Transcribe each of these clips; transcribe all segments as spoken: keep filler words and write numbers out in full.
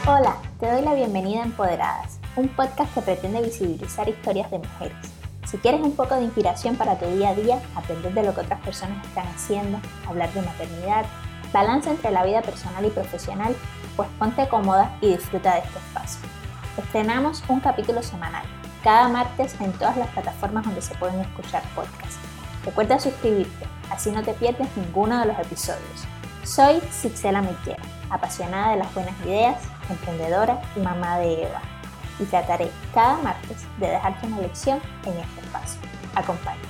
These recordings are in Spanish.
Hola, te doy la bienvenida a Empoderadas, un podcast que pretende visibilizar historias de mujeres. Si quieres un poco de inspiración para tu día a día, aprender de lo que otras personas están haciendo, hablar de maternidad, balance entre la vida personal y profesional, pues ponte cómoda y disfruta de este espacio. Estrenamos un capítulo semanal, cada martes en todas las plataformas donde se pueden escuchar podcasts. Recuerda suscribirte, así no te pierdes ninguno de los episodios. Soy Sixela Miquera, apasionada de las buenas ideas, emprendedora y mamá de Eva, y trataré cada martes de dejarte una lección en este espacio. Acompáñame.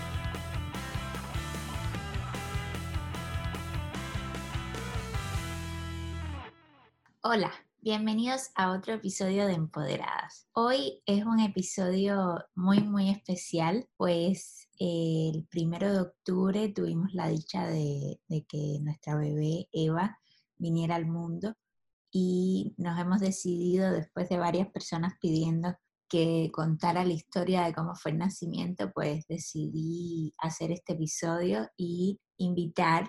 Hola, bienvenidos a otro episodio de Empoderadas. Hoy es un episodio muy muy especial, pues eh, el primero de octubre tuvimos la dicha de, de que nuestra bebé Eva viniera al mundo y nos hemos decidido, después de varias personas pidiendo que contara la historia de cómo fue el nacimiento, pues decidí hacer este episodio y invitar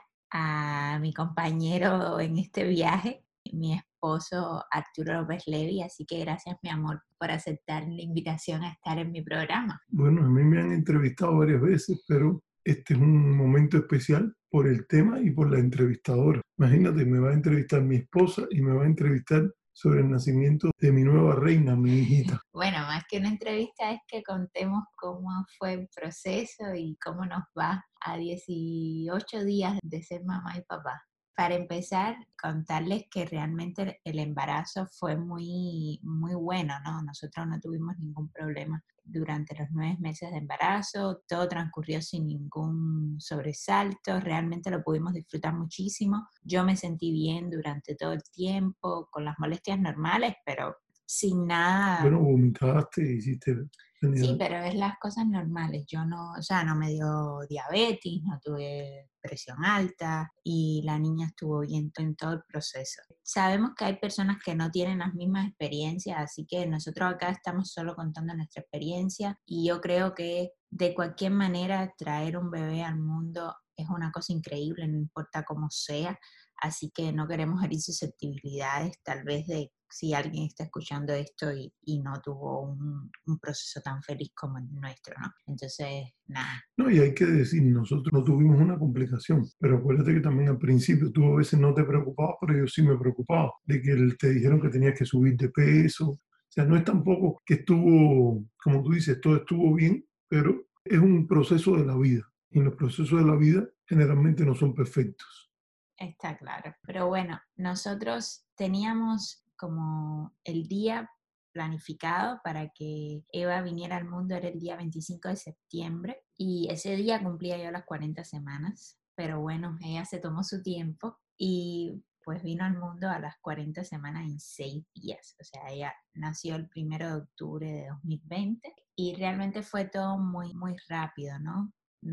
a mi compañero en este viaje, mi esposo Arturo López Levy. Así que gracias, mi amor, por aceptar la invitación a estar en mi programa. Bueno, a mí me han entrevistado varias veces, pero este es un momento especial por el tema y por la entrevistadora. Imagínate, me va a entrevistar mi esposa y me va a entrevistar sobre el nacimiento de mi nueva reina, mi hijita. Bueno, más que una entrevista es que contemos cómo fue el proceso y cómo nos va a dieciocho días de ser mamá y papá. Para empezar, contarles que realmente el embarazo fue muy, muy bueno, ¿no? Nosotros no tuvimos ningún problema durante los nueve meses de embarazo, todo transcurrió sin ningún sobresalto, realmente lo pudimos disfrutar muchísimo. Yo me sentí bien durante todo el tiempo, con las molestias normales, pero sin nada. Bueno, vomitaste, hiciste... Sí, pero es las cosas normales. Yo no, o sea, no me dio diabetes, no tuve presión alta y la niña estuvo bien en todo el proceso. Sabemos que hay personas que no tienen las mismas experiencias, así que nosotros acá estamos solo contando nuestra experiencia y yo creo que de cualquier manera traer un bebé al mundo es una cosa increíble, no importa cómo sea. Así que no queremos herir susceptibilidades, tal vez de si alguien está escuchando esto y, y no tuvo un, un proceso tan feliz como el nuestro, ¿no? Entonces, nada. No, y hay que decir, nosotros no tuvimos una complicación, pero acuérdate que también al principio tú a veces no te preocupabas, pero yo sí me preocupaba, de que te dijeron que tenías que subir de peso. O sea, no es tampoco que estuvo, como tú dices, todo estuvo bien, pero es un proceso de la vida. Y los procesos de la vida generalmente no son perfectos. Está claro. Pero bueno, nosotros teníamos como el día planificado para que Eva viniera al mundo, era el día veinticinco de septiembre, y ese día cumplía yo las cuarenta semanas, pero bueno, ella se tomó su tiempo y pues vino al mundo a las cuarenta semanas en seis días. O sea, ella nació el primero de octubre de dos mil veinte y realmente fue todo muy, muy rápido, ¿no?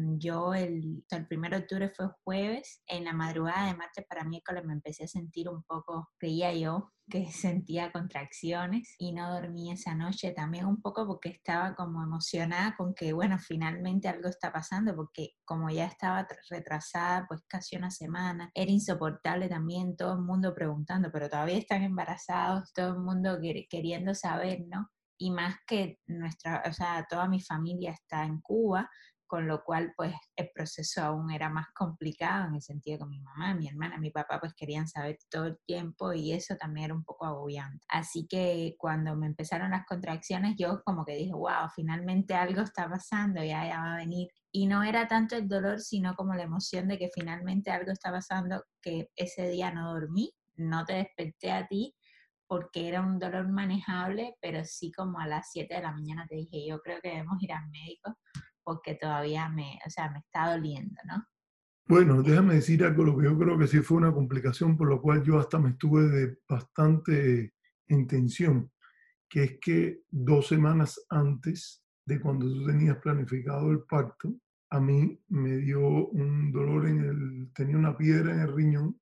Yo el, el primero de octubre fue jueves, en la madrugada de martes para miércoles me empecé a sentir un poco, creía yo, que sentía contracciones y no dormí esa noche también un poco porque estaba como emocionada con que, bueno, finalmente algo está pasando, porque como ya estaba retrasada pues casi una semana, era insoportable también todo el mundo preguntando, pero todavía están embarazados, todo el mundo quer- queriendo saber, ¿no? Y más que nuestra, o sea, toda mi familia está en Cuba, con lo cual pues el proceso aún era más complicado en el sentido que mi mamá, mi hermana, mi papá pues querían saber todo el tiempo y eso también era un poco agobiante. Así que cuando me empezaron las contracciones yo como que dije, wow, finalmente algo está pasando, ya, ya va a venir. Y no era tanto el dolor, sino como la emoción de que finalmente algo está pasando, que ese día no dormí, no te desperté a ti, porque era un dolor manejable, pero sí como a las siete de la mañana te dije, yo creo que debemos ir al médico porque todavía me, o sea, me está doliendo, ¿no? Bueno, déjame decir algo, lo que yo creo que sí fue una complicación, por lo cual yo hasta me estuve de bastante en tensión, que es que dos semanas antes de cuando tú tenías planificado el parto, a mí me dio un dolor en el, tenía una piedra en el riñón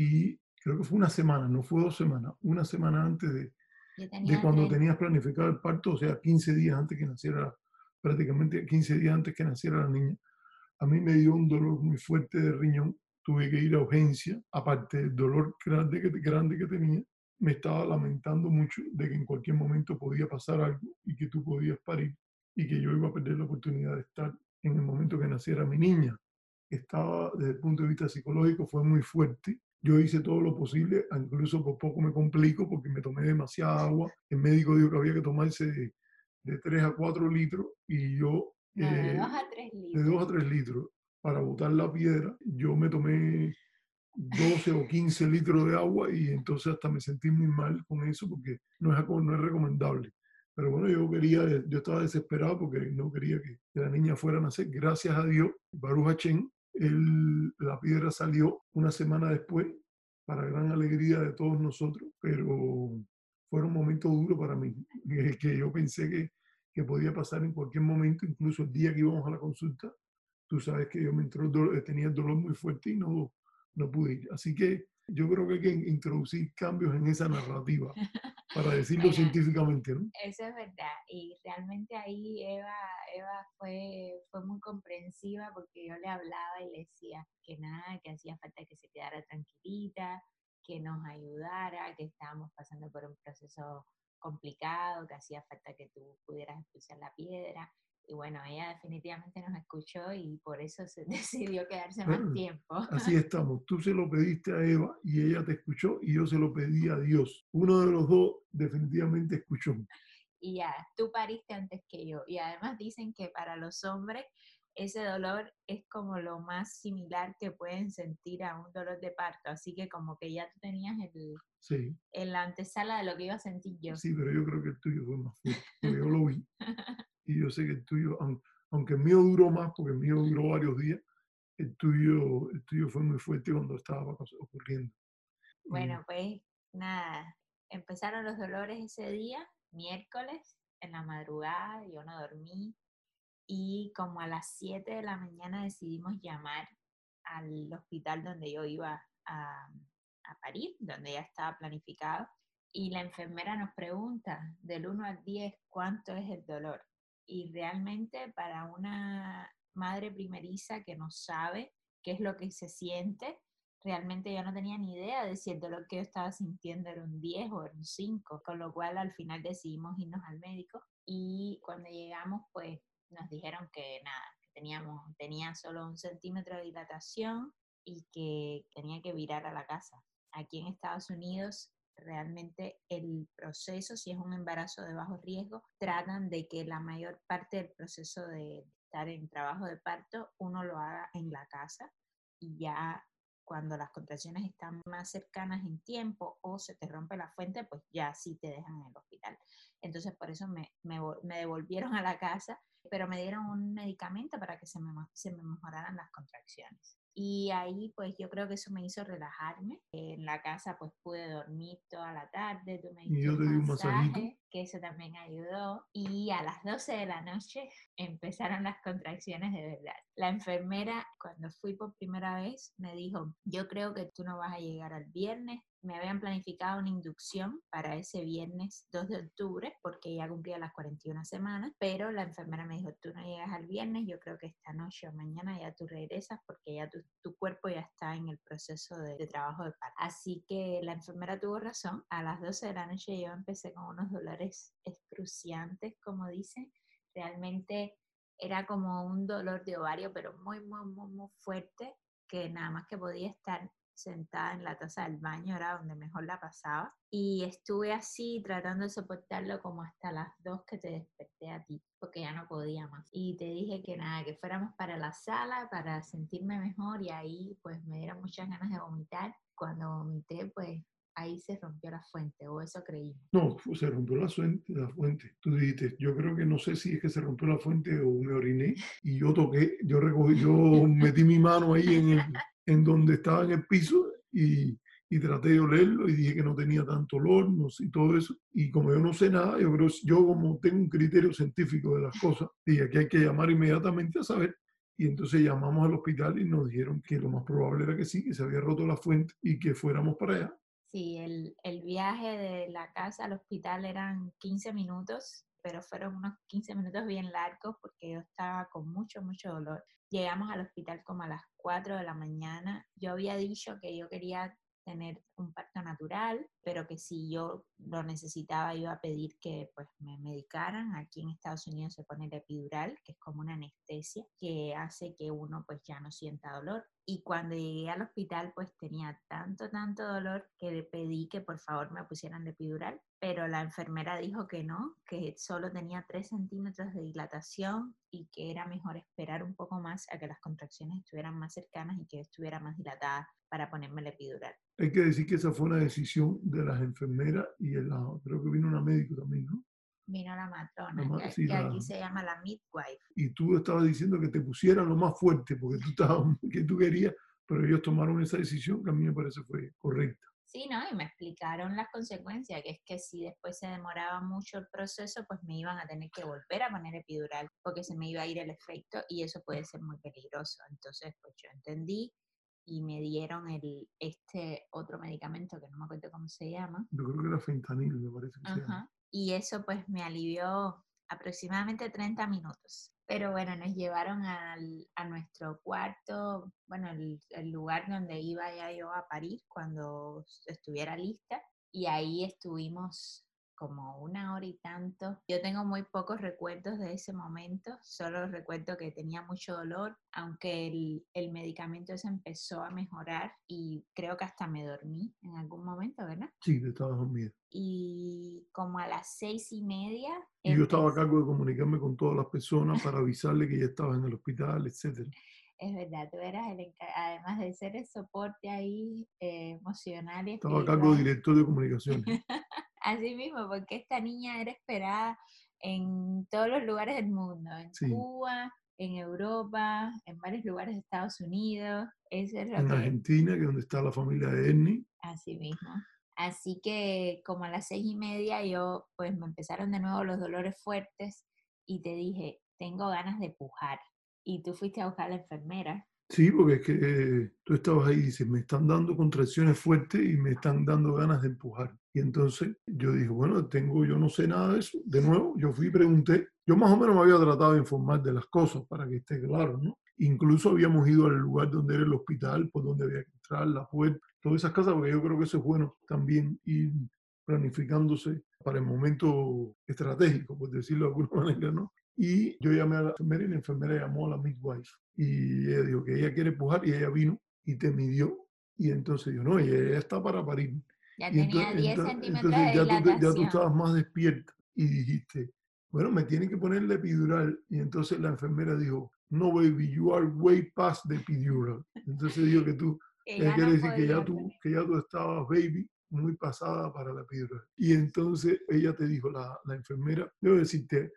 y creo que fue una semana, no fue dos semanas, una semana antes de, Yo de tenía cuando tres, tenías planificado el parto, o sea, quince días antes que naciera, prácticamente quince días antes que naciera la niña. A mí me dio un dolor muy fuerte de riñón, tuve que ir a urgencia, aparte del dolor grande que, grande que tenía, me estaba lamentando mucho de que en cualquier momento podía pasar algo y que tú podías parir y que yo iba a perder la oportunidad de estar en el momento que naciera mi niña. Estaba, desde el punto de vista psicológico, fue muy fuerte. Yo hice todo lo posible, incluso por poco me complico porque me tomé demasiada agua. El médico dijo que había que tomarse de, de tres a cuatro litros y yo No, de eh, dos a tres de litros. dos a tres litros para botar la piedra. Yo me tomé doce o quince litros de agua y entonces hasta me sentí muy mal con eso porque no es, no es recomendable. Pero bueno, yo quería, yo estaba desesperado porque no quería que la niña fuera a nacer. Gracias a Dios, Baruch Hachén, él, la piedra salió una semana después, para gran alegría de todos nosotros, pero fueron momentos duros para mí, que, que yo pensé que, que podía pasar en cualquier momento, incluso el día que íbamos a la consulta. Tú sabes que yo me entró, tenía el dolor muy fuerte y no, no pude ir. Así que yo creo que hay que introducir cambios en esa narrativa, para decirlo Bueno, científicamente, ¿no? eso es verdad. Y realmente ahí Eva, Eva fue, fue muy comprensiva porque yo le hablaba y le decía que nada, que hacía falta que se quedara tranquilita, que nos ayudara, que estábamos pasando por un proceso complicado, que hacía falta que tú pudieras expulsar la piedra. Y bueno, ella definitivamente nos escuchó y por eso se decidió quedarse más Bueno, tiempo. así estamos. Tú se lo pediste a Eva y ella te escuchó y yo se lo pedí a Dios. Uno de los dos definitivamente escuchó. Y ya, tú pariste antes que yo. Y además dicen que para los hombres ese dolor es como lo más similar que pueden sentir a un dolor de parto. Así que como que ya tú tenías el, Sí, el antesala de lo que iba a sentir yo. sí, pero yo creo que el tuyo fue más fuerte, porque yo lo vi y yo sé que el tuyo, aunque el mío duró más, porque el mío duró varios días, el tuyo, el tuyo fue muy fuerte cuando estaba ocurriendo. Y Bueno, pues nada, empezaron los dolores ese día, miércoles, en la madrugada, yo no dormí. Y como a las siete de la mañana decidimos llamar al hospital donde yo iba a, a parir, donde ya estaba planificado. Y la enfermera nos pregunta del uno al diez cuánto es el dolor. Y realmente para una madre primeriza que no sabe qué es lo que se siente, realmente yo no tenía ni idea de si el dolor que yo estaba sintiendo era un diez o era un cinco, con lo cual al final decidimos irnos al médico y cuando llegamos pues nos dijeron que nada, que teníamos, tenía solo un centímetro de dilatación y que tenía que virar a la casa. Aquí en Estados Unidos realmente el proceso, si es un embarazo de bajo riesgo, tratan de que la mayor parte del proceso de estar en trabajo de parto uno lo haga en la casa y ya cuando las contracciones están más cercanas en tiempo o se te rompe la fuente, pues ya sí te dejan en el hospital. Entonces por eso me, me, me devolvieron a la casa, pero me dieron un medicamento para que se me, se me mejoraran las contracciones. Y ahí pues yo creo que eso me hizo relajarme. En la casa pues pude dormir toda la tarde, tú me y diste yo un te di un masajito. masaje, que eso también ayudó. Y a las doce de la noche empezaron las contracciones de verdad. La enfermera, cuando fui por primera vez, me dijo, yo creo que tú no vas a llegar al viernes. Me habían planificado una inducción para ese viernes dos de octubre, porque ya cumplía las cuarenta y una semanas, pero la enfermera me dijo, tú no llegas al viernes, yo creo que esta noche o mañana ya tú regresas, porque ya tu, tu cuerpo ya está en el proceso de, de trabajo de parto. Así que la enfermera tuvo razón, a las doce de la noche yo empecé con unos dolores excruciantes, como dicen, realmente era como un dolor de ovario, pero muy, muy, muy, muy fuerte, que nada más que podía estar sentada en la taza del baño, era donde mejor la pasaba. Y estuve así tratando de soportarlo como hasta las dos que te desperté a ti, porque ya no podía más. Y te dije que nada, que fuéramos para la sala para sentirme mejor y ahí pues me dieron muchas ganas de vomitar. Cuando vomité pues ahí se rompió la fuente, o eso creí. No, se rompió la fuente, la fuente. Tú dijiste, yo creo que no sé si es que se rompió la fuente o me oriné y yo toqué, yo recogí, yo metí mi mano ahí en, el, en donde estaba en el piso y, y traté de olerlo y dije que no tenía tanto olor, no sé, y todo eso. Y como yo no sé nada, yo creo, yo como tengo un criterio científico de las cosas, dije que hay que llamar inmediatamente a saber. Y entonces llamamos al hospital y nos dijeron que lo más probable era que sí, que se había roto la fuente y que fuéramos para allá. Sí, el, el viaje de la casa al hospital eran quince minutos, pero fueron unos quince minutos bien largos porque yo estaba con mucho, mucho dolor. Llegamos al hospital como a las cuatro de la mañana. Yo había dicho que yo quería tener un parto natural natural, pero que si yo lo necesitaba iba a pedir que pues me medicaran. Aquí en Estados Unidos se pone el epidural, que es como una anestesia que hace que uno pues ya no sienta dolor. Y cuando llegué al hospital pues tenía tanto, tanto dolor que le pedí que por favor me pusieran el epidural, pero la enfermera dijo que no, que solo tenía tres centímetros de dilatación y que era mejor esperar un poco más a que las contracciones estuvieran más cercanas y que estuviera más dilatada para ponerme el epidural. Hay que decir que esa fue una decisión de las enfermeras y el, creo que vino una médico también, ¿no? Vino la La, matrona, ma- que, sí, que la, aquí se llama la midwife. y tú estabas diciendo que te pusieran lo más fuerte porque tú, estabas, que tú querías, pero ellos tomaron esa decisión que a mí me parece fue correcta. Sí, ¿no? Y me explicaron las consecuencias, que es que si después se demoraba mucho el proceso, pues me iban a tener que volver a poner epidural porque se me iba a ir el efecto y eso puede ser muy peligroso. Entonces, pues yo entendí y me dieron el, este otro medicamento que no me acuerdo cómo se llama. Yo creo que era fentanil, me parece que se llama. Ajá. Y eso pues me alivió aproximadamente treinta minutos. Pero bueno, nos llevaron al, a nuestro cuarto, bueno, el, el lugar donde iba ya yo a parir cuando estuviera lista. Y ahí estuvimos como una hora y tanto. Yo tengo muy pocos recuerdos de ese momento, solo recuerdo que tenía mucho dolor, aunque el, el medicamento se empezó a mejorar y creo que hasta me dormí en algún momento, ¿verdad? Sí, te estabas dormida. Y como a las seis y media Y yo estaba a empecé. cargo de comunicarme con todas las personas para avisarle que ya estaba en el hospital, etcétera. Es verdad, tú eras el enca- además de ser el soporte ahí eh, emocional y Estaba a cargo de espiritual. director de comunicaciones. Así mismo, porque esta niña era esperada en todos los lugares del mundo, en Sí, Cuba, en Europa, en varios lugares de Estados Unidos. Eso es lo en que, Argentina, que es donde está la familia de Ernie. así mismo. Así que como a las seis y media yo, pues me empezaron de nuevo los dolores fuertes y te dije, tengo ganas de pujar. Y tú fuiste a buscar a la enfermera. Sí, porque es que eh, tú estabas ahí y dices, me están dando contracciones fuertes y me están dando ganas de empujar. Y entonces yo dije, bueno, tengo, yo no sé nada de eso. De nuevo, yo fui y pregunté. Yo más o menos me había tratado de informar de las cosas para que esté claro, ¿no? Incluso habíamos ido al lugar donde era el hospital, por donde había que entrar, la puerta, todas esas cosas, porque yo creo que eso es bueno también ir planificándose para el momento estratégico, por decirlo de alguna manera, ¿no? Y yo llamé a la enfermera y la enfermera llamó a la midwife. Y ella dijo que ella quiere pujar y ella vino y te midió. Y entonces yo, no, ella, ella está para parir. Ya Y tenía entonces, diez entonces, centímetros entonces de ya, tú, te- ya tú dilatación. estabas más despierta y dijiste, bueno, me tienen que poner la epidural. Y entonces la enfermera dijo, no, baby, you are way past the epidural. Entonces dijo que tú, Que ella ya quiere no decir que ya podía tú, poner. que ya tú estabas, baby, muy pasada para la epidural. Y entonces ella te dijo, la, la enfermera, debo decirte,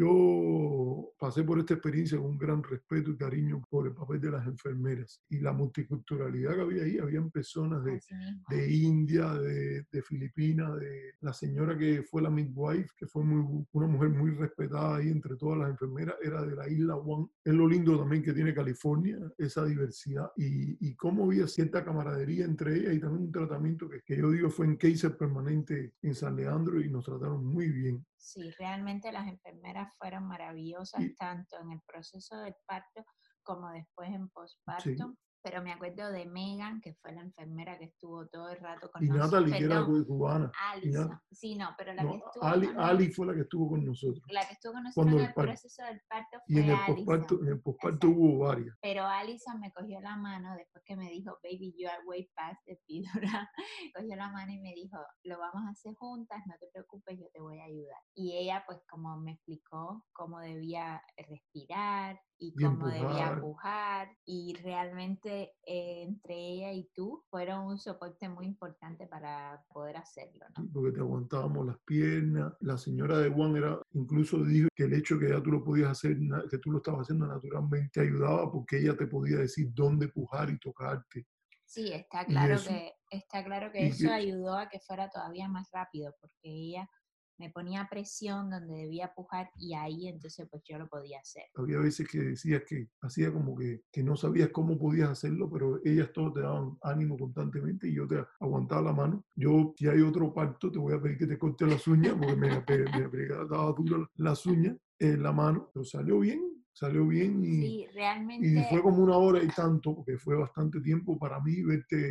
yo pasé por esta experiencia con un gran respeto y cariño por el papel de las enfermeras y la multiculturalidad que había ahí. Habían personas de, Así mismo. de India, de, de Filipinas, de la señora que fue la midwife, que fue muy, una mujer muy respetada ahí entre todas las enfermeras, era de la isla Guam. Es lo lindo también que tiene California, esa diversidad y, y cómo había cierta camaradería entre ellas y también un tratamiento que, que yo digo fue en Kaiser permanente en San Leandro y nos trataron muy bien. Sí, realmente las enfermeras fueron maravillosas Y, tanto en el proceso del parto como después en sí, posparto. Pero me acuerdo de Megan, que fue la enfermera que estuvo todo el rato con y nosotros. Natalie, que era Perdón, cubana. Y Nat- Alison. Sí, no, pero la que no, estuvo Ali, con, nos- Ali fue la que estuvo con nosotros la que estuvo con nosotros cuando en el el parto. proceso del parto Y fue en el posparto, Alison. en el posparto Exacto. hubo varias. Pero Alison me cogió la mano después que me dijo, baby, you are way past the epidural. Cogió la mano y me dijo, lo vamos a hacer juntas, no te preocupes, yo te voy a ayudar. Y ella pues como me explicó cómo debía respirar y Y cómo debía empujar, pujar. Y realmente eh, entre ella y tú fueron un soporte muy importante para poder hacerlo, ¿sí? ¿no? Porque te aguantábamos las piernas. La señora de Juan era, incluso dijo que el hecho que ya tú lo podías hacer, que tú lo estabas haciendo naturalmente, te ayudaba porque ella te podía decir dónde pujar y tocarte. Sí, está Y claro eso, que, está claro que y eso que ayudó a que fuera todavía más rápido, porque ella me ponía presión donde debía pujar y ahí entonces pues yo lo podía hacer. había veces que decías que hacía como que, que no sabías cómo podías hacerlo, pero ellas todas te daban ánimo constantemente y yo te aguantaba la mano. Yo, si hay otro parto, te voy a pedir que te cortes las uñas porque me, me, me daba duro las uñas en la mano, pero salió bien, salió bien y, Sí, y realmente fue como una hora y tanto, porque fue bastante tiempo para mí verte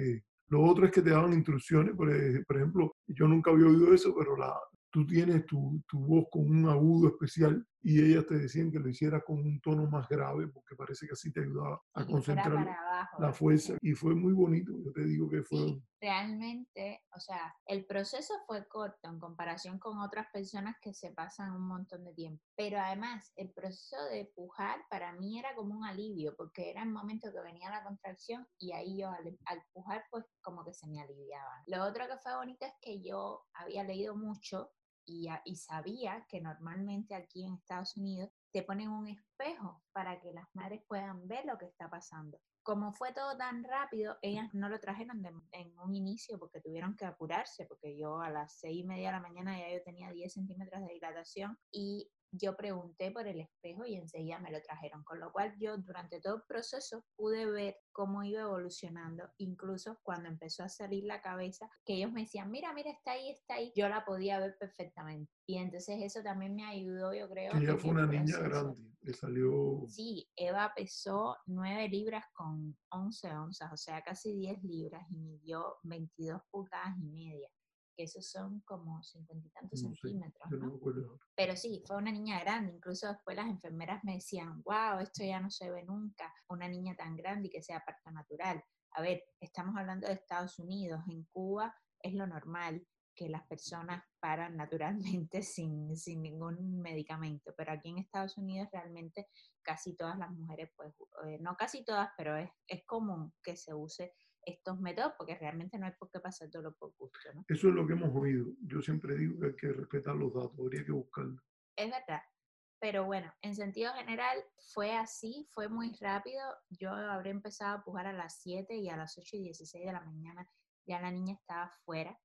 Lo otro es que te daban instrucciones, por, ej- por ejemplo, yo nunca había oído eso, pero la, tú tienes tu, tu voz con un agudo especial y ellas te decían que lo hicieras con un tono más grave porque parece que así te ayudaba a Y que fuera concentrar para abajo, la ¿verdad? fuerza y fue muy bonito. Yo te digo que fue, Sí, realmente, o sea, el proceso fue corto en comparación con otras personas que se pasan un montón de tiempo, pero además el proceso de pujar para mí era como un alivio, porque era el momento que venía la contracción y ahí yo al, al pujar pues como que se me aliviaba. Lo otro que fue bonito es que yo había leído mucho y, a- y sabía que normalmente aquí en Estados Unidos te ponen un espejo para que las madres puedan ver lo que está pasando. Como fue todo tan rápido, ellas no lo trajeron de- en un inicio porque tuvieron que apurarse, porque yo a las seis y media de la mañana ya yo tenía diez centímetros de dilatación y yo pregunté por el espejo y enseguida me lo trajeron, con lo cual yo durante todo el proceso pude ver cómo iba evolucionando, incluso cuando empezó a salir la cabeza, que ellos me decían, mira, mira, está ahí, está ahí, yo la podía ver perfectamente. Y entonces eso también me ayudó, yo que creo, ella en fue el una niña proceso. grande, le salió, Sí, Eva pesó nueve libras con once onzas, o sea, casi diez libras y midió veintidós pulgadas y media, que esos son como cincuenta y tantos no sé, centímetros, yo no ¿no? me acuerdo. Pero sí, fue una niña grande, incluso después las enfermeras me decían, wow, esto ya no se ve nunca, una niña tan grande y que sea parto natural. A ver, estamos hablando de Estados Unidos, en Cuba es lo normal que las personas paran naturalmente sin, sin ningún medicamento, pero aquí en Estados Unidos realmente casi todas las mujeres, pues, eh, no casi todas, pero es, es común que se use estos métodos porque realmente no hay por qué pasar todo por gusto, ¿no? Eso es lo que hemos oído. Yo siempre digo que hay que respetar los datos, habría que buscarlo. Es verdad. Pero bueno, en sentido general fue así, fue muy rápido. Yo habré empezado a pujar a las siete y a las ocho y dieciséis de la mañana ya la niña estaba fuera.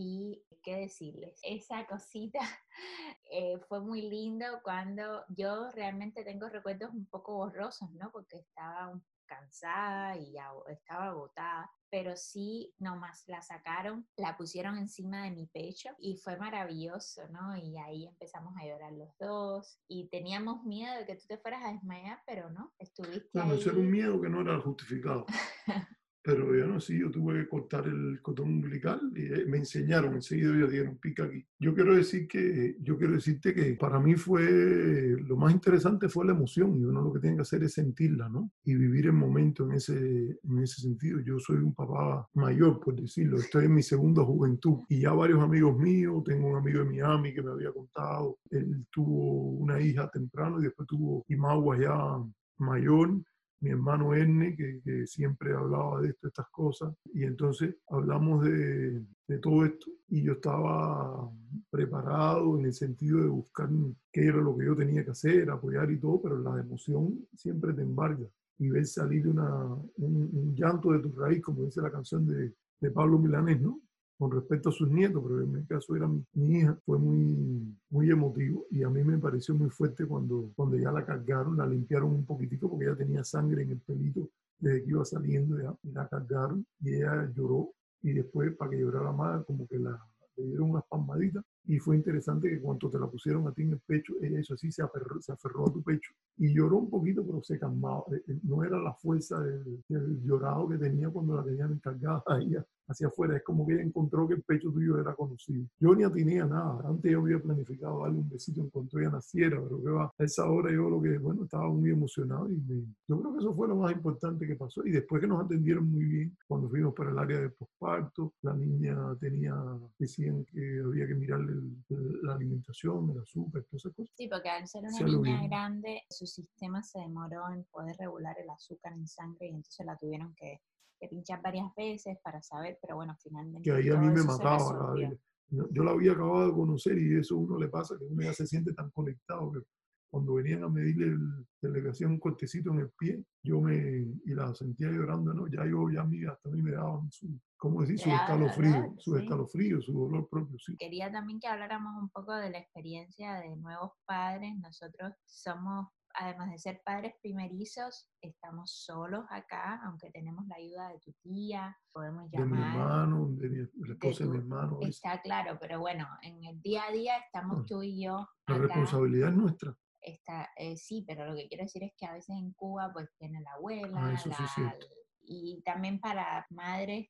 Y qué decirles, esa cosita eh, fue muy lindo cuando yo realmente tengo recuerdos un poco borrosos, ¿no? Porque estaba un- cansada y ya estaba agotada, pero sí, nomás la sacaron, la pusieron encima de mi pecho y fue maravilloso, ¿no? Y ahí empezamos a llorar los dos y teníamos miedo de que tú te fueras a desmayar, pero no, estuviste Bueno, ese era un ahí. miedo que no era justificado. Pero ya no, sí, yo tuve que cortar el cordón umbilical y eh, me enseñaron, enseguida ellos dijeron, pica aquí. Yo quiero decir que, yo quiero decirte que para mí fue, lo más interesante fue la emoción y uno lo que tiene que hacer es sentirla, ¿no? Y vivir el momento en ese, en ese sentido. Yo soy un papá mayor, por decirlo, estoy en mi segunda juventud y ya varios amigos míos, tengo un amigo de Miami que me había contado, él tuvo una hija temprano y después tuvo Imagua ya mayor, mi hermano Erne, que, que siempre hablaba de esto, estas cosas, y entonces hablamos de, de todo esto, y yo estaba preparado en el sentido de buscar qué era lo que yo tenía que hacer, apoyar y todo, pero la emoción siempre te embarga, y ver salir una, un, un llanto de tu raíz, como dice la canción de, de Pablo Milanés, ¿no? Con respecto a sus nietos, pero en mi caso era mi, mi hija, fue muy, muy emotivo y a mí me pareció muy fuerte cuando, cuando ya la cargaron, la limpiaron un poquitico porque ya tenía sangre en el pelito desde que iba saliendo ya, y la cargaron y ella lloró y después para que llorara más como que la, le dieron unas palmaditas y fue interesante que cuando te la pusieron a ti en el pecho, ella eso sí se aferró, se aferró a tu pecho y lloró un poquito pero se calmaba, no era la fuerza del, del llorado que tenía cuando la tenían encargada a ella hacia afuera. Es como que ella encontró que el pecho tuyo era conocido. Yo ni atiné a nada. Antes yo había planificado darle un besito en cuanto ella naciera, pero que va, a esa hora yo lo que, bueno, estaba muy emocionado y me, yo creo que eso fue lo más importante que pasó. Y después que nos atendieron muy bien, cuando fuimos para el área de posparto, la niña tenía, decían que había que mirarle el, el, la alimentación, el azúcar, todas esas cosas. Sí, porque al ser una Hacía lo niña bien. grande, su sistema se demoró en poder regular el azúcar en sangre y entonces la tuvieron que, que pinchar varias veces para saber, pero bueno, Que finalmente ahí a mí todo me eso se mataba cada resolvió. vez. Yo, yo la había acabado de conocer y eso a uno le pasa, que uno ya se siente tan conectado que cuando venían a medirle el, le hacían un cortecito en el pie, yo me, y la sentía llorando, ¿no? Ya yo, ya a mí, hasta a mí me daban su, ¿cómo decir? Te Sus daba escalofríos, dolor, sus sí. escalofríos, su dolor propio, sí. Quería también que habláramos un poco de la experiencia de nuevos padres. Nosotros somos, además de ser padres primerizos, estamos solos acá, aunque tenemos la ayuda de tu tía, podemos De mi llamar hermano, de mi, de la de esposa de mi tu... hermano, es, Está claro, pero bueno, en el día a día estamos no, tú y yo la acá. responsabilidad es nuestra. Está, eh, sí, pero lo que quiero decir es que a veces en Cuba pues tiene la Ah, abuela, eso sí es la, cierto. y también para madres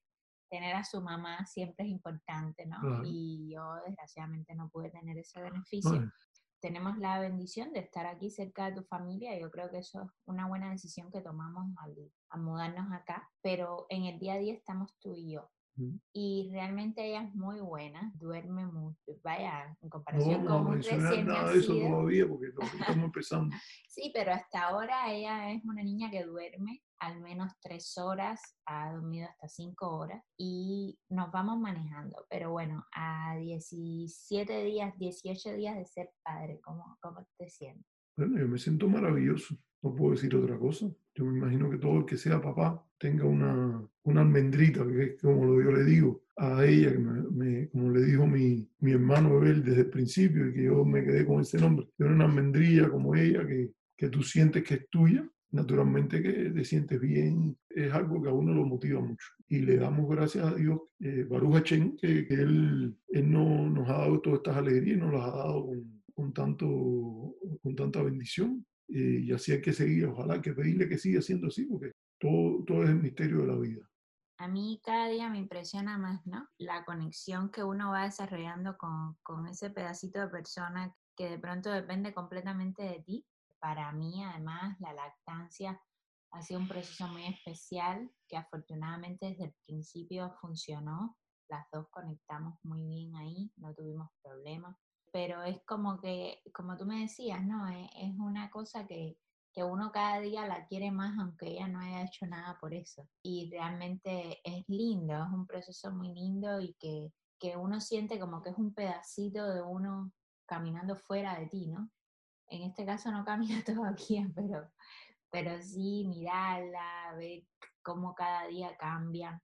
tener a su mamá siempre es importante, ¿no? Claro. Y yo desgraciadamente no pude tener ese beneficio. Ay, Tenemos la bendición de estar aquí cerca de tu familia. Yo creo que eso es una buena decisión que tomamos al, al mudarnos acá, pero en el día a día estamos tú y yo. mm. Y realmente ella es muy buena, duerme mucho, vaya, en No comparación vamos con a un mencionar recién nada de eso nacido. todavía porque todavía estamos empezando. Sí, pero hasta ahora ella es una niña que duerme al menos tres horas, ha dormido hasta cinco horas y nos vamos manejando. Pero bueno, a diecisiete días, dieciocho días de ser padre, ¿cómo, cómo te sientes? Bueno, yo me siento maravilloso, no puedo decir otra cosa. Yo me imagino que todo el que sea papá tenga una, una almendrita, que es como lo- yo le digo a ella, que me, me- como le dijo mi, mi hermano Abel desde el principio, y que yo me quedé con ese nombre. Tiene una almendrilla como ella, que, que tú sientes que es tuya, naturalmente que te sientes bien, es algo que a uno lo motiva mucho. Y le damos gracias a Dios, eh, Baruch Hashem, que, que él, él no, nos ha dado todas estas alegrías y nos las ha dado con, con tanto, con tanta bendición. Eh, y así hay que seguir, ojalá hay que pedirle que siga siendo así, porque todo, todo es el misterio de la vida. A mí cada día me impresiona más, ¿no? La conexión que uno va desarrollando con, con ese pedacito de persona que de pronto depende completamente de ti. Para mí, además, la lactancia ha sido un proceso muy especial que afortunadamente desde el principio funcionó. Las dos conectamos muy bien ahí, no tuvimos problemas. Pero es como que, como tú me decías, ¿no? Es, es una cosa que que uno cada día la quiere más aunque ella no haya hecho nada por eso. Y realmente es lindo, es un proceso muy lindo y que, que uno siente como que es un pedacito de uno caminando fuera de ti, ¿no? En este caso no camina todavía, pero, pero sí mirarla, ver cómo cada día cambian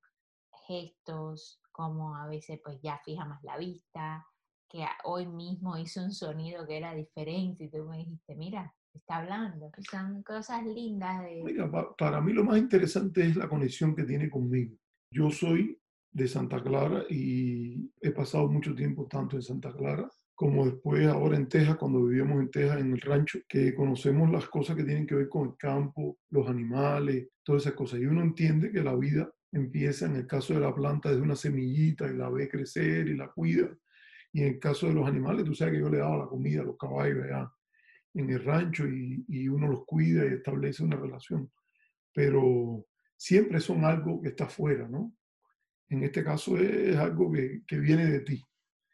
gestos, cómo a veces pues ya fija más la vista, que hoy mismo hizo un sonido que era diferente y tú me dijiste, mira, está hablando. Son cosas lindas de... Mira, pa- para mí lo más interesante es la conexión que tiene conmigo. Yo soy de Santa Clara y he pasado mucho tiempo tanto en Santa Clara como después ahora en Texas, cuando vivíamos en Texas, en el rancho, que conocemos las cosas que tienen que ver con el campo, los animales, todas esas cosas. Y uno entiende que la vida empieza, en el caso de la planta, desde una semillita y la ve crecer y la cuida. Y en el caso de los animales, tú sabes que yo le daba la comida a los caballos allá en el rancho y, y uno los cuida y establece una relación, pero siempre son algo que está afuera, ¿no? En este caso es algo que, que viene de ti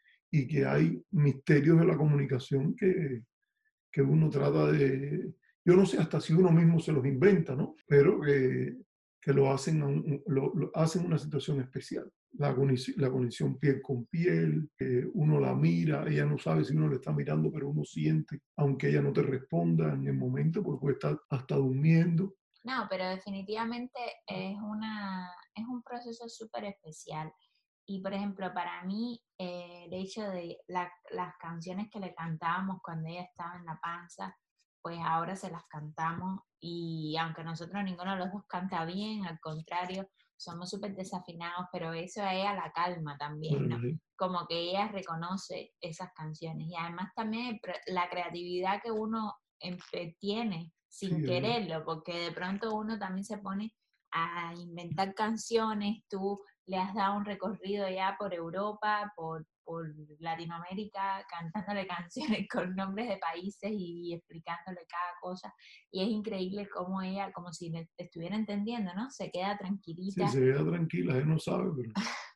y que hay misterios de la comunicación que, que uno trata de, yo no sé hasta si uno mismo se los inventa, ¿no? Pero que, que lo, hacen, a un- lo, lo hacen una situación especial. La conexión, la conexión piel con piel, que uno la mira, ella no sabe si uno le está mirando, pero uno siente, aunque ella no te responda en el momento, porque puede estar hasta durmiendo. No, pero definitivamente es, una, es un proceso súper especial. Y por ejemplo, para mí, eh, el hecho de la- las canciones que le cantábamos cuando ella estaba en la panza, pues ahora se las cantamos y aunque nosotros ninguno de los dos canta bien, al contrario, somos súper desafinados, pero eso a ella la calma también, ¿no? eh, Como que ella reconoce esas canciones y además también el pre- la creatividad que uno empe- tiene sí, sin eh, quererlo, porque de pronto uno también se pone a inventar canciones, tú le has dado un recorrido ya por Europa, por, por Latinoamérica, cantándole canciones con nombres de países y explicándole cada cosa. Y es increíble cómo ella, como si le estuviera entendiendo, ¿no? Se queda sí, tranquilita, se vea tranquila, él no sabe, pero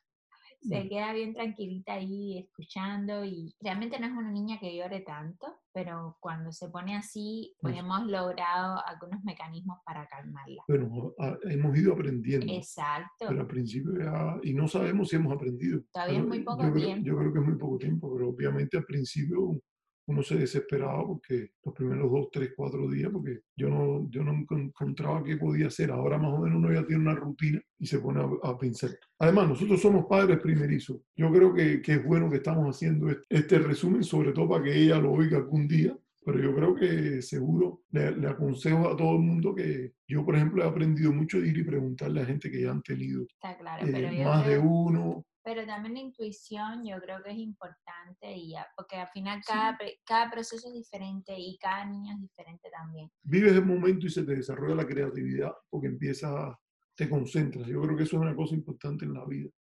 se queda bien tranquilita ahí escuchando y realmente no es una niña que llore tanto, pero cuando se pone así, pues no, hemos logrado algunos mecanismos para calmarla. bueno, a- hemos ido aprendiendo, pero Exacto, al principio ya, y no sabemos si hemos aprendido, todavía es pero muy yo poco creo, yo tiempo. creo que es muy poco tiempo, pero obviamente al principio uno se desesperaba porque los primeros dos, tres, cuatro días, porque yo no, yo no encon- encontraba qué podía hacer. Ahora más o menos uno ya tiene una rutina y se pone a, a pensar. Además, nosotros somos padres primerizos. Yo creo que, que es bueno que estamos haciendo este, este resumen, sobre todo para que ella lo oiga algún día. Pero yo creo que seguro le, le aconsejo a todo el mundo que yo, por ejemplo, he aprendido mucho de ir y preguntarle a gente que ya han tenido Está claro, eh, pero yo más de creo, uno. pero también la intuición yo creo que es importante y ya, porque al final cada, Sí, pe- cada proceso es diferente y cada niño es diferente también. vives el momento y se te desarrolla la creatividad porque empiezas, te concentras. Yo creo que eso es una cosa importante en la vida.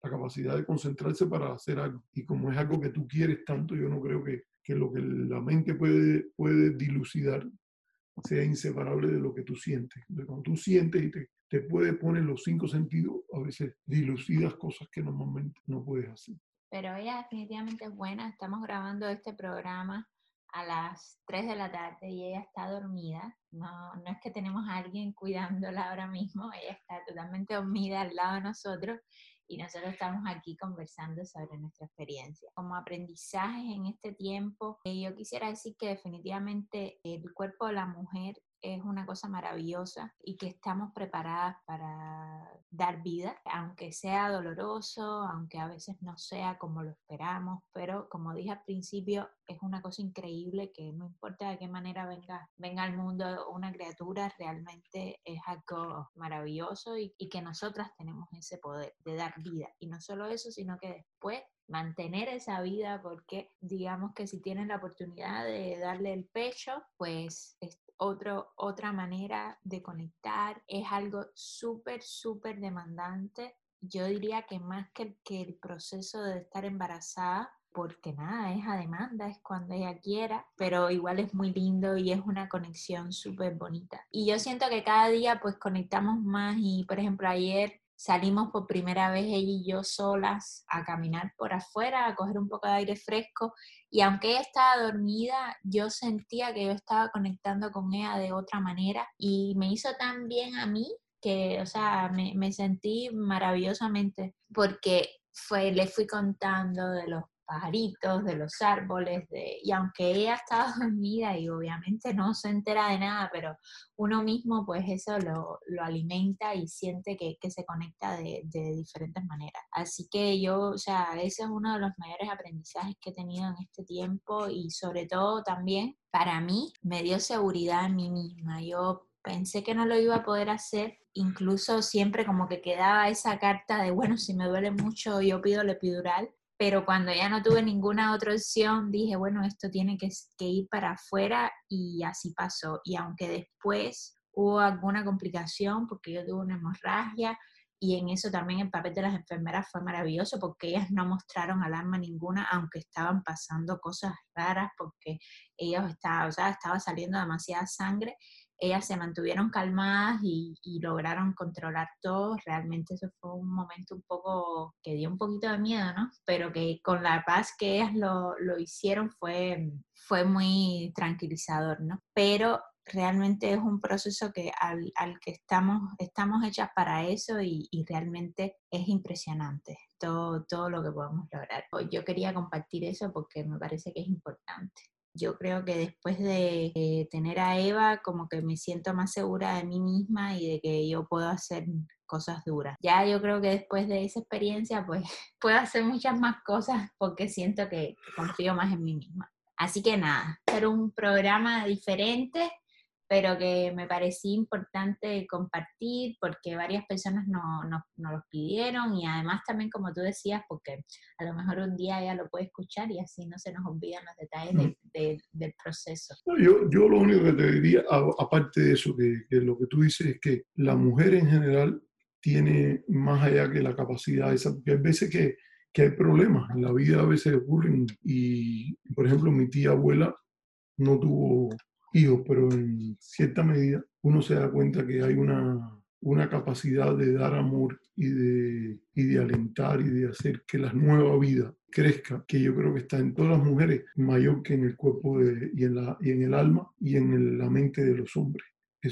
la capacidad de concentrarse para hacer algo. Y como es algo que tú quieres tanto, yo no creo que, que lo que la mente puede, puede dilucidar sea inseparable de lo que tú sientes. Entonces, cuando tú sientes y te, te puede poner los cinco sentidos, a veces dilucidas cosas que normalmente no puedes hacer. Pero ella definitivamente es buena. Estamos grabando este programa a las tres de la tarde y ella está dormida. No, no es que tenemos a alguien cuidándola ahora mismo, ella está totalmente dormida al lado de nosotros y nosotros estamos aquí conversando sobre nuestra experiencia. Como aprendizajes en este tiempo, eh, yo quisiera decir que definitivamente el cuerpo de la mujer es una cosa maravillosa y que estamos preparadas para dar vida, aunque sea doloroso, aunque a veces no sea como lo esperamos, pero como dije al principio, es una cosa increíble que no importa de qué manera venga, venga al mundo una criatura, realmente es algo maravilloso y, y que nosotras tenemos ese poder de dar vida. Y no solo eso, sino que después mantener esa vida, porque digamos que si tienen la oportunidad de darle el pecho, pues es otro, otra manera de conectar. Es algo súper, súper demandante. Yo diría que más que el, que el proceso de estar embarazada, porque nada, es a demanda, es cuando ella quiera, pero igual es muy lindo y es una conexión súper bonita. Y yo siento que cada día pues conectamos más y por ejemplo ayer salimos por primera vez ella y yo solas a caminar por afuera, a coger un poco de aire fresco y aunque ella estaba dormida, yo sentía que yo estaba conectando con ella de otra manera y me hizo tan bien a mí que, o sea, me, me sentí maravillosamente porque fue, le fui contando de los pajaritos, de los árboles, de, y aunque ella estaba dormida y obviamente no se entera de nada, pero uno mismo pues eso lo, lo alimenta y siente que, que se conecta de, de diferentes maneras. Así que yo, o sea, ese es uno de los mayores aprendizajes que he tenido en este tiempo y sobre todo también para mí me dio seguridad en mí misma. Yo pensé que no lo iba a poder hacer, incluso siempre como que quedaba esa carta de, bueno, si me duele mucho yo pido el epidural, pero cuando ya no tuve ninguna otra opción, dije, bueno, esto tiene que, que ir para afuera y así pasó. Y aunque después hubo alguna complicación, porque yo tuve una hemorragia, y en eso también el papel de las enfermeras fue maravilloso, porque ellas no mostraron alarma ninguna, aunque estaban pasando cosas raras, porque ellos estaban, o sea, estaba saliendo demasiada sangre, ellas se mantuvieron calmadas y, y lograron controlar todo. Realmente eso fue un momento un poco que dio un poquito de miedo, ¿no? Pero que con la paz que ellas lo, lo hicieron fue, fue muy tranquilizador, ¿no? Pero realmente es un proceso que al, al que estamos, estamos hechas para eso y, y realmente es impresionante todo, todo lo que podemos lograr. Yo quería compartir eso porque me parece que es importante. Yo creo que después de eh, tener a Eva, como que me siento más segura de mí misma y de que yo puedo hacer cosas duras. Ya yo creo que después de esa experiencia, pues puedo hacer muchas más cosas porque siento que confío más en mí misma. Así que nada, hacer un programa diferente, pero que me parecía importante compartir porque varias personas nos no, no los pidieron y además también, como tú decías, porque a lo mejor un día ella lo puede escuchar y así no se nos olvidan los detalles de, de, del proceso. Yo, yo lo único que te diría, a, aparte de eso, que, que lo que tú dices es que la mujer en general tiene más allá que la capacidad esa, porque hay veces que, que hay problemas, en la vida a veces ocurren y, por ejemplo, mi tía abuela no tuvo hijos, pero en cierta medida uno se da cuenta que hay una, una capacidad de dar amor y de, y de alentar y de hacer que la nueva vida crezca, que yo creo que está en todas las mujeres, mayor que en el cuerpo de, y, en la, y en el alma y en el, la mente de los hombres.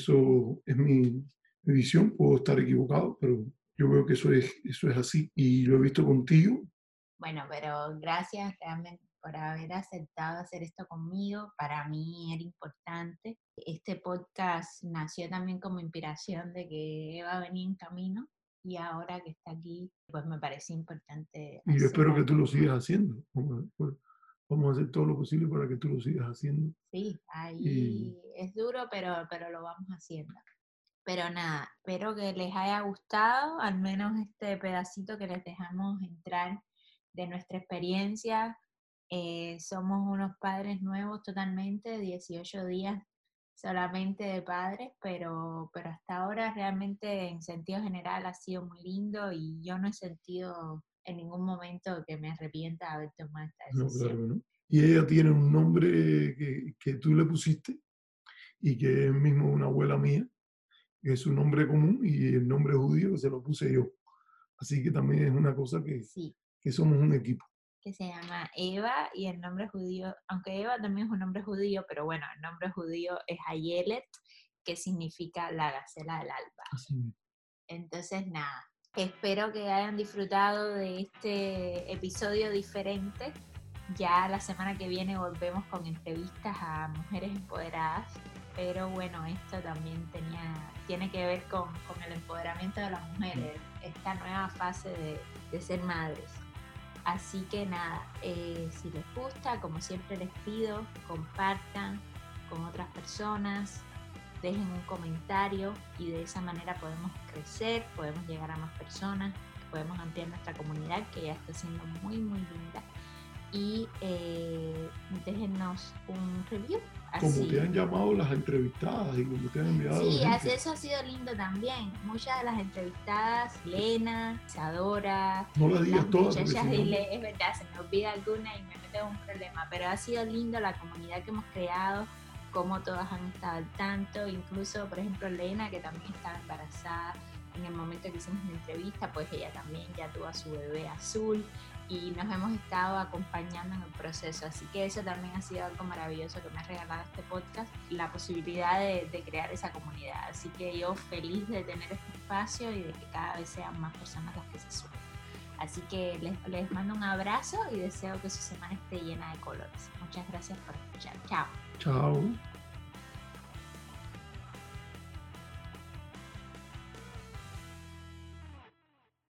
Eso es mi, mi visión, puedo estar equivocado, pero yo veo que eso es, eso es así y lo he visto contigo. Bueno, pero gracias realmente por haber aceptado hacer esto conmigo. Para mí era importante. Este podcast nació también como inspiración de que Eva venía en camino y ahora que está aquí, pues me parece importante Y yo hacer espero que tú algo lo como sigas esto. haciendo. Vamos a, vamos a hacer todo lo posible para que tú lo sigas haciendo. Sí, Y, ahí es duro, pero, pero lo vamos haciendo. Pero nada, espero que les haya gustado, al menos este pedacito que les dejamos entrar de nuestra experiencia. Eh, somos unos padres nuevos totalmente, dieciocho días solamente de padres, pero, pero hasta ahora realmente en sentido general ha sido muy lindo y yo no he sentido en ningún momento que me arrepienta de haber tomado esta No, decisión. claro que no. Y ella tiene un nombre que, que tú le pusiste y que es mismo una abuela mía, que es un nombre común, y el nombre judío que se lo puse yo. Así que también es una cosa que, Sí, que somos un equipo. que se llama Eva y el nombre judío, aunque Eva también es un nombre judío, pero bueno, el nombre judío es Ayelet, que significa la gacela del alba. Así mismo. Entonces, nada, espero que hayan disfrutado de este episodio diferente. Ya la semana que viene volvemos con entrevistas a mujeres empoderadas, pero bueno, esto también tenía, tiene que ver con, con el empoderamiento de las mujeres, esta nueva fase de, de ser madres. Así que nada, eh, si les gusta, como siempre les pido, compartan con otras personas, dejen un comentario y de esa manera podemos crecer, podemos llegar a más personas, podemos ampliar nuestra comunidad que ya está siendo muy muy linda. Y eh, déjennos un review. Así. Como te han llamado las entrevistadas y como te han enviado Sí, gente. eso ha sido lindo también. Muchas de las entrevistadas, Lena, Isadora, No las digas las todas, porque muchachas si de no, Ile- es verdad, se me olvida alguna y me meto en un problema, pero ha sido lindo la comunidad que hemos creado, cómo todas han estado al tanto, incluso, por ejemplo, Lena, que también estaba embarazada en el momento que hicimos la entrevista, pues ella también ya tuvo a su bebé azul y nos hemos estado acompañando en el proceso, así que eso también ha sido algo maravilloso que me ha regalado este podcast, la posibilidad de, de crear esa comunidad, así que yo feliz de tener este espacio y de que cada vez sean más personas las que se sumen. Así que les, les mando un abrazo y deseo que su semana esté llena de colores. Muchas gracias por escuchar. Chao. chao.